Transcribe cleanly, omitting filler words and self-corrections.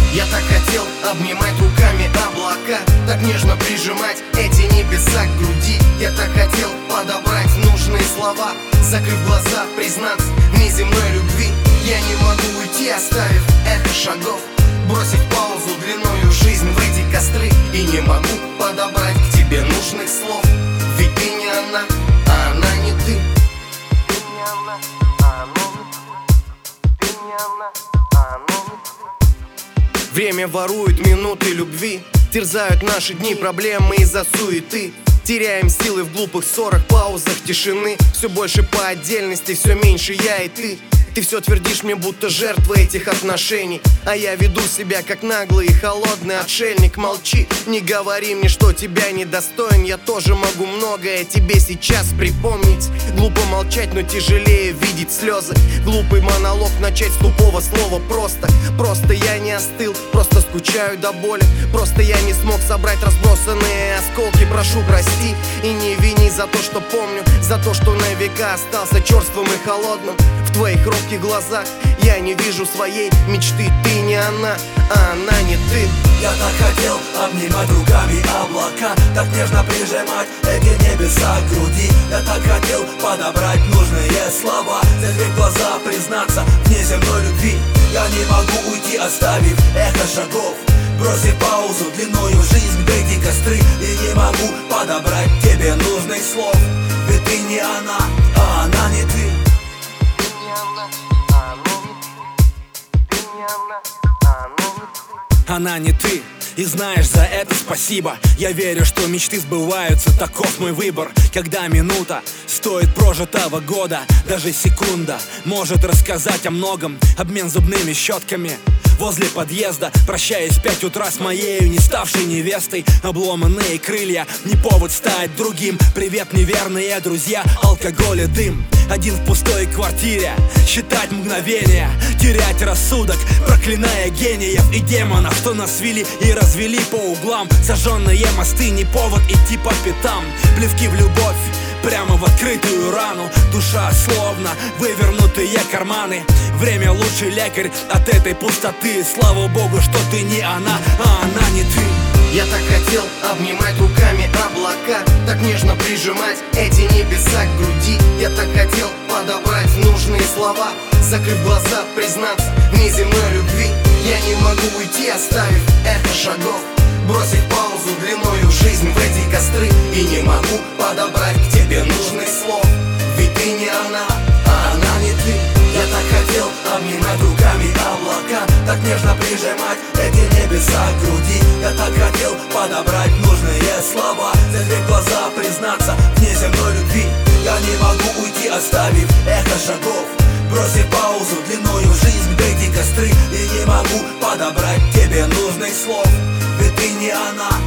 Я так хотел обнимать руками облака, так нежно прижимать эти небеса к груди. Я так хотел подобрать нужные слова, закрыв глаза, признаться в неземной любви. Я не могу уйти, оставив эхо шагов, бросить паузу длиною жизнь в эти костры. И не могу подобрать к тебе нужных слов, ведь ты не она, а она не ты. Ты не она, а она не ты. Ты не она, а она не ты. Время ворует минуты любви, терзают наши дни проблемы из-за суеты. Теряем силы в глупых ссорах, паузах тишины. Все больше по отдельности, все меньше я и ты. Ты все твердишь мне, будто жертва этих отношений, а я веду себя как наглый и холодный отшельник. Молчи, не говори мне, что тебя недостоин. Я тоже могу многое тебе сейчас припомнить. Глупо молчать, но тяжелее видеть слезы. Глупый монолог начать с тупого слова просто. Просто я не остыл, просто скучаю до боли. Просто я не смог собрать разбросанные осколки. Прошу, прости и не вини за то, что помню, за то, что на века остался черствым и холодным. В твоих робких глазах я не вижу своей мечты. Ты не она, а она не ты. Я так хотел обнимать руками облака, так нежно прижимать эти небеса к груди. Я так хотел подобрать нужные слова, закрыть глаза, признаться в неземной любви. Я не могу уйти, оставив эхо шагов, бросив паузу длиною жизнь в эти костры. И не могу подобрать тебе нужных слов, ведь ты не она, а она не ты. Она не ты, и знаешь, за это спасибо. Я верю, что мечты сбываются, таков мой выбор. Когда минута стоит прожитого года, даже секунда может рассказать о многом. Обмен зубными щетками возле подъезда, прощаясь в 5 утра с моею не ставшей невестой. Обломанные крылья, не повод стать другим. Привет, неверные друзья, алкоголь и дым. Один в пустой квартире, считать мгновения, терять рассудок, проклиная гениев и демонов, что нас свели и развели по углам. Сожженные мосты, не повод идти по пятам. Плевки в любовь прямо в открытую рану. Душа словно вывернутые карманы. Время лучший лекарь от этой пустоты. Слава богу, что ты не она, а она не ты. Я так хотел обнимать руками облака, так нежно прижимать эти небеса к груди. Я так хотел подобрать нужные слова, закрыв глаза, признаться в неземной любви. Я не могу уйти, оставив эхо шагов, бросить паузу длиною жизнь в эти костры. И не могу подобрать к тебе нужных слов, ведь ты не она, а она не ты. Я так хотел обнимать руками облака, так нежно прижимать эти небеса к груди. Я так хотел подобрать нужные слова, закрыть глаза, признаться в неземной любви. Я не могу уйти, оставив эхо шагов, бросив паузу длиною жизнь в эти костры. И не могу подобрать тебе нужных слов, ведь ты не она,